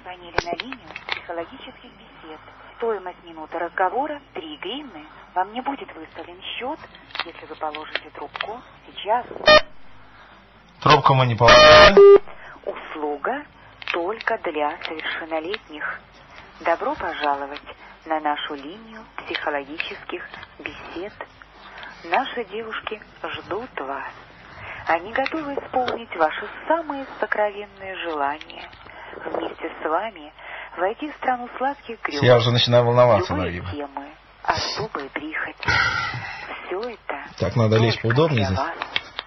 позвонили на линию психологических бесед. Стоимость минуты разговора 3 гривны. Вам не будет выставлен счет, если вы положите трубку сейчас. Трубку мы не положили. Услуга только для совершеннолетних. Добро пожаловать на нашу линию психологических бесед. Наши девушки ждут вас. Они готовы исполнить ваши самые сокровенные желания. Вместе с вами войти в страну сладких грез. Я уже начинаю волноваться, любые Мария. темы, особые прихоти. Все это Так, надо лечь только поудобнее для здесь. вас.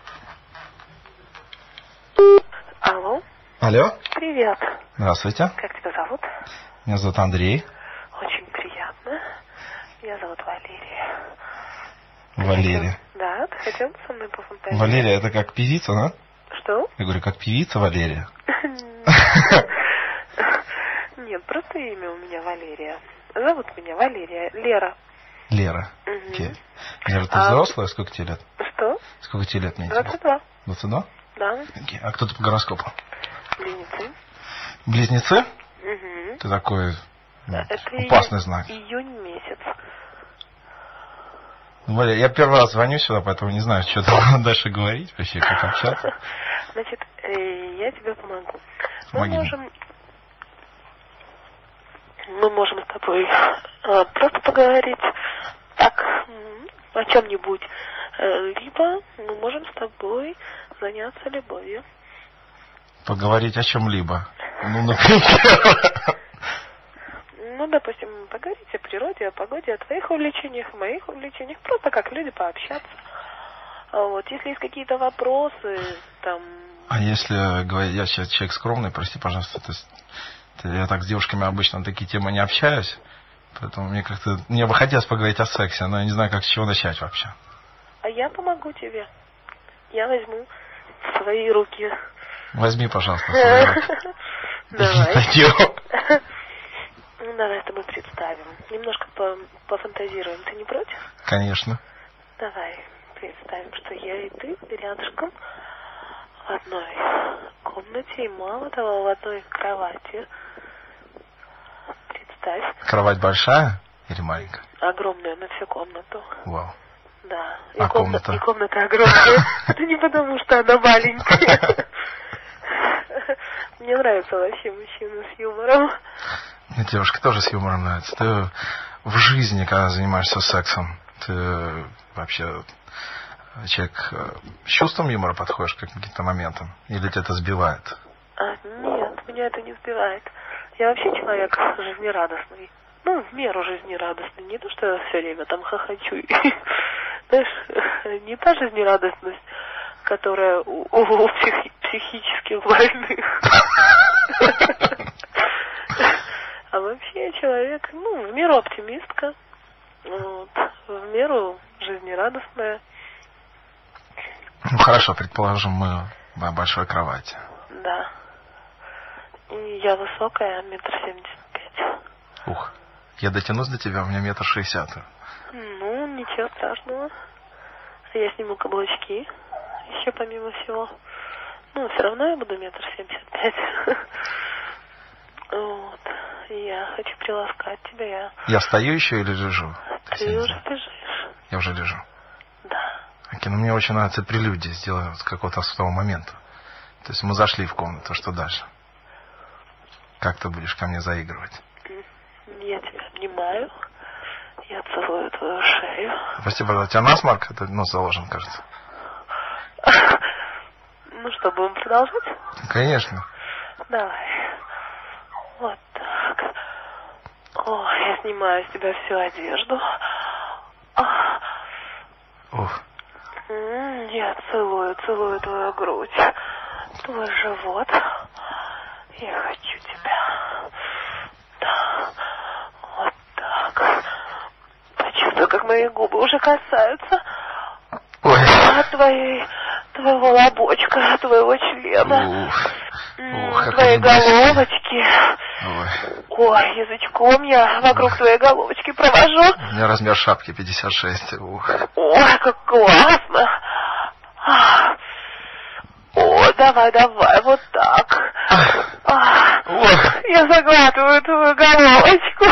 Алло. Алло. Привет. Здравствуйте. Как тебя зовут? Меня зовут Андрей. Очень приятно. Меня зовут Валерия. Валерия. Да, ты хотел бы со мной пофантазировать? Валерия, это как певица, да? Что? Я говорю, как певица Валерия. Нет, просто имя у меня Валерия. Зовут меня Валерия. Лера. Лера. Окей. Лера, ты взрослая? Сколько тебе лет? Что? Сколько тебе лет? 22. 22? Да. Окей. А кто ты по гороскопу? Близнецы. Близнецы? Угу. Ты такой Это опасный знак. Июнь месяц. Валя, я первый раз звоню сюда, поэтому не знаю, что там дальше говорить, вообще, как общаться. Значит, я тебе помогу. Помоги Мы можем с тобой просто поговорить так, о чем-нибудь. Либо мы можем с тобой заняться любовью. Поговорить о чем-либо. Ну, например. Ну, допустим, поговорить о природе, о погоде, о твоих увлечениях, о моих увлечениях. Просто как люди пообщаться. Вот, если есть какие-то вопросы, там... А если, я сейчас человек скромный, прости, пожалуйста, то есть я так с девушками обычно на такие темы не общаюсь, поэтому мне бы хотелось поговорить о сексе, но я не знаю, как с чего начать вообще. А я помогу тебе. Я возьму в свои руки. Возьми, пожалуйста, в свои руки. Давай. Ну, давай с тобой представим. Немножко пофантазируем. Ты не против? Конечно. Давай представим, что я и ты рядышком в одной комнате, и мало того, в одной кровати. Представь. Кровать большая или маленькая? Огромная на всю комнату. Вау. Да. А комната? И комната огромная. Это не потому, что она маленькая. Мне нравятся вообще мужчины с юмором. Мне девушка тоже с юмором нравится. Ты в жизни, когда занимаешься сексом, ты вообще человек с чувством юмора подходишь к каким-то моментам? Или тебя это сбивает? Нет, меня это не сбивает. Я вообще человек жизнерадостный. Ну, в меру жизнерадостный. Не то, что я все время там хохочу. Знаешь, не та жизнерадостность, которая у психических больных. А вообще я человек, в меру оптимистка, вот, в меру жизнерадостная. Ну хорошо, предположим, мы на большой кровати. Да. И я высокая, 1,75 м. Ух, я дотянусь до тебя, у меня 1,60 м. Ну, ничего страшного. Я сниму каблучки, еще помимо всего. Ну, все равно я буду 1,75 м. Вот. Я хочу приласкать тебя. Я стою еще или лежу? Ты уже лежишь. Я уже лежу. Да. Окей, ну мне очень нравится прелюдия, сделать с какого-то особого момента. То есть мы зашли в комнату, что дальше? Как ты будешь ко мне заигрывать? Я тебя обнимаю. Я целую твою шею. Прости, пожалуйста, у тебя насморк? Это нос заложен, кажется. Ну что, будем продолжать? Конечно. Давай. Вот так. О, я снимаю с тебя всю одежду. Ух. Я целую твою грудь, твой живот. Я хочу тебя. Да. Вот так. Почувствуй, как мои губы уже касаются. Ой. Твоего лобочка, твоего члена. Твоей головочки. Ой, язычком я вокруг твоей головочки провожу. У меня размер шапки 56. Ух. Ой, как классно. О, давай, вот так. Я заглатываю твою головочку.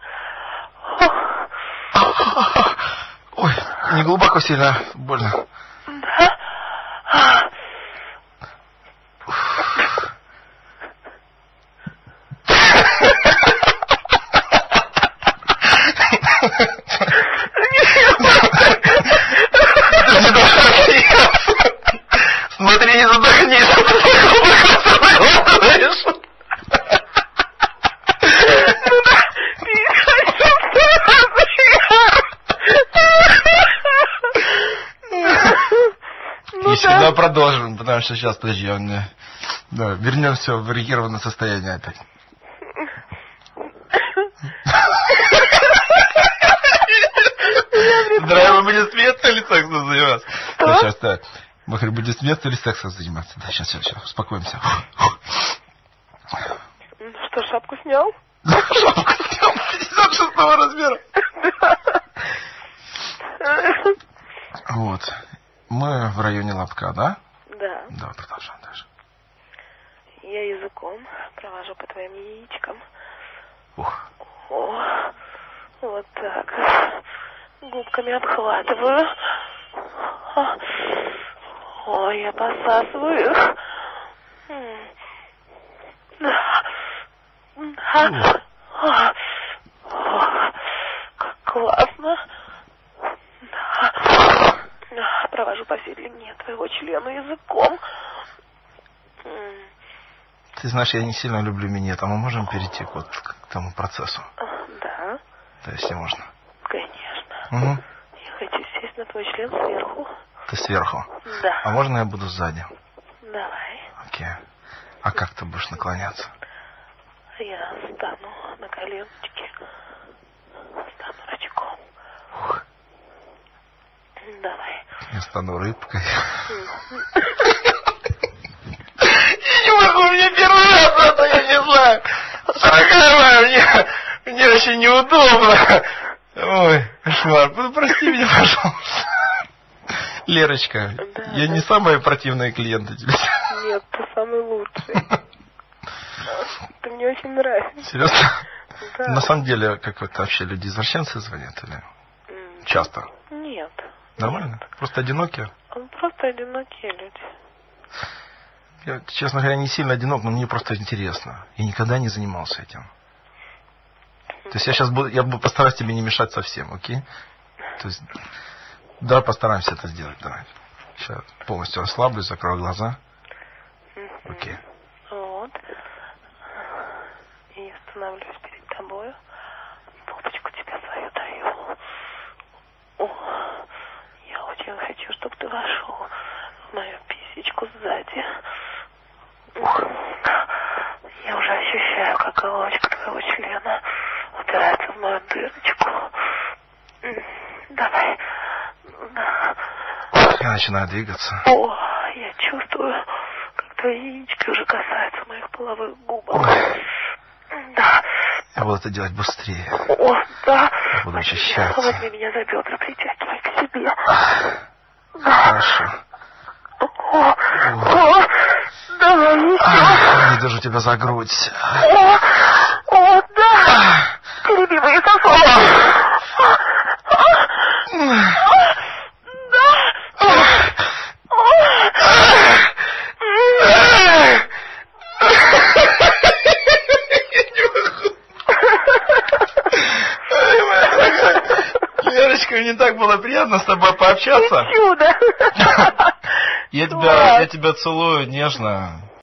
Ой, не глубоко сильно, больно. Да? Смотри, не задохнись. Еще продолжим, потому что сейчас, подожди, он мне... Да, вернемся в эрегированное состояние опять. Здравия, вы будете с места или сексом заниматься? Да, сейчас, так. Мы говорим, будете с места или сексом заниматься? Да, сейчас, успокоимся. Что, шапку снял? Шапку снял 56-го размера. Вот. Мы в районе лобка, да? Да. Да, продолжаем дальше. Я языком провожу по твоим яичкам. Ух. О, вот так. Губками обхватываю. О, я посасываю их. Как классно. Провожу по всей длине твоего члена языком. Ты знаешь, я не сильно люблю минет, а мы можем перейти вот к тому процессу? Да. Да, если можно. Конечно. Угу. Я хочу сесть на твой член сверху. Ты сверху? Да. А можно я буду сзади? Давай. Окей. А как ты будешь наклоняться? Я стану на коленочке. Стану рачком. Ух. Давай. Я стану рыбкой. Я не могу, мне первый раз это, я не знаю. Дорогая, мне очень неудобно. Ой, кошмар. Прости меня, пожалуйста. Лерочка, да, я не самая противная клиента тебе. Нет, ты самый лучший. Ты мне очень нравишься. Серьезно? Да. На самом деле, как это вообще, люди извращенцы звонят или часто? Нет. Нормально? Нет. Просто одинокие? Просто одинокие люди. Я, честно говоря, не сильно одинок, но мне просто интересно. Я никогда не занимался этим. То есть я постараюсь тебе не мешать совсем, окей? То есть, да, постараемся это сделать, давай. Сейчас полностью расслаблюсь, закрою глаза. Окей. Вот. И становлюсь перед тобой. Попочку тебе свою даю. О, я очень хочу, чтобы ты вошел в мою писечку сзади. Я уже ощущаю, как головочка твоего члена упирается в мою дырочку. Давай. Я начинаю двигаться. О, я чувствую, как твои яички уже касаются моих половых губок. Ой. Да. Я буду это делать быстрее. О, да. Я буду очищаться. Возьми меня за бедра, притягивай к себе. Да. Хорошо. О, давай еще. Я держу тебя за грудь. О, да. Тереби мои сосуды. Лерочка, мне так было приятно с тобой пообщаться. Чудо. Я тебя целую нежно.